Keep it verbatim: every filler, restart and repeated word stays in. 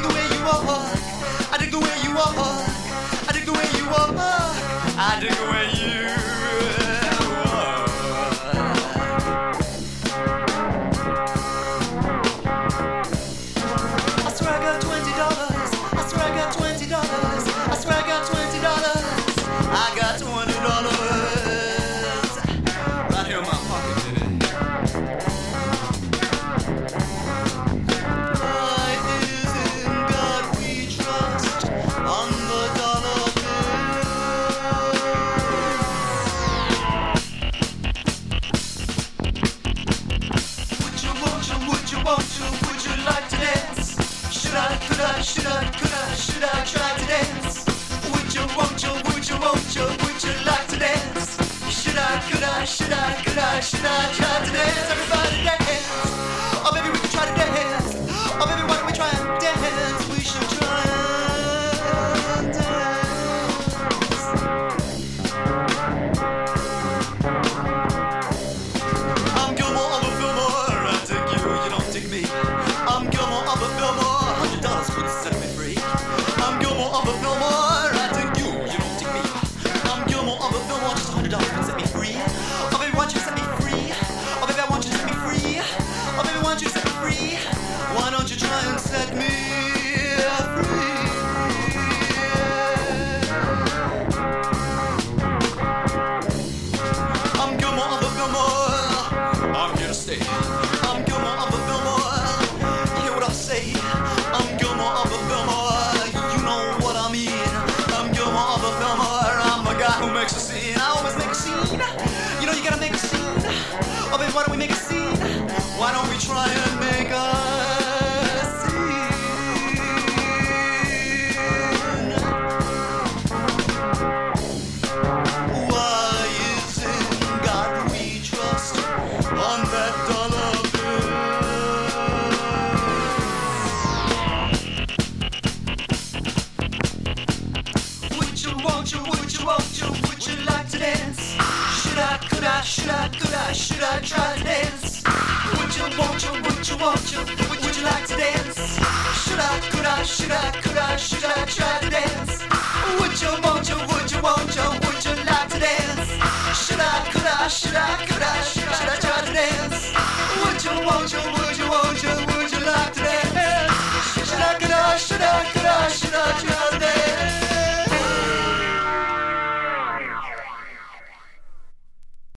the way you walk. I dig the way you walk. I dig the way you walk. I dig the way you walk. I swear I got twenty dollars. I swear I got twenty dollars. I swear I got twenty dollars. I got twenty dollars right here in my pocket, baby. Why is in God we trust on the dollar bill? Would you, won't you, would you, won't you, would you like to dance? Should I, could I, should I, could I, should I try to dance? Would you, won't you, would you, won't you, would you like to dance? Should I, could I, should I, could I, should I try to dance? Everybody dance. Oh baby, we can try to dance. Oh baby, why don't we try and dance? We should try and dance. I'm Gilmore, I'm a Fillmore. I take you, you don't take me. I'm Gilmore, I'm a Fillmore. Hundred dollars would set me free. I'm Gilmore, I'm a Fillmore. I take you, you don't take me. I'm Gilmore, I'm a Fillmore. Just a hundred dollars would set me free. Oh baby, why don't you set me free? Oh baby, I want you to set me free. Oh baby, why don't you set me free? Why don't you try and set me free? I'm Gilmore, I'm a Fillmore. I'm here to stay. I'm Gilmore, I'm a Fillmore. Hear what I say? I'm Gilmore, I'm a Fillmore. You know what I mean. I'm Gilmore, I'm a Fillmore. I'm a guy who makes a scene. I always make a scene. You know you gotta make a scene. Oh baby, why don't we make a scene? Why don't we try and make a scene? Why is in God we trust on that dollar bill? Would you, won't you, would you, won't you, would you like to dance? Should I, could I, should I, could I, should I try to dance? Would you, won't you, would you, won't you, would you like to dance? Should I, could I, should I, could I, should I try to dance?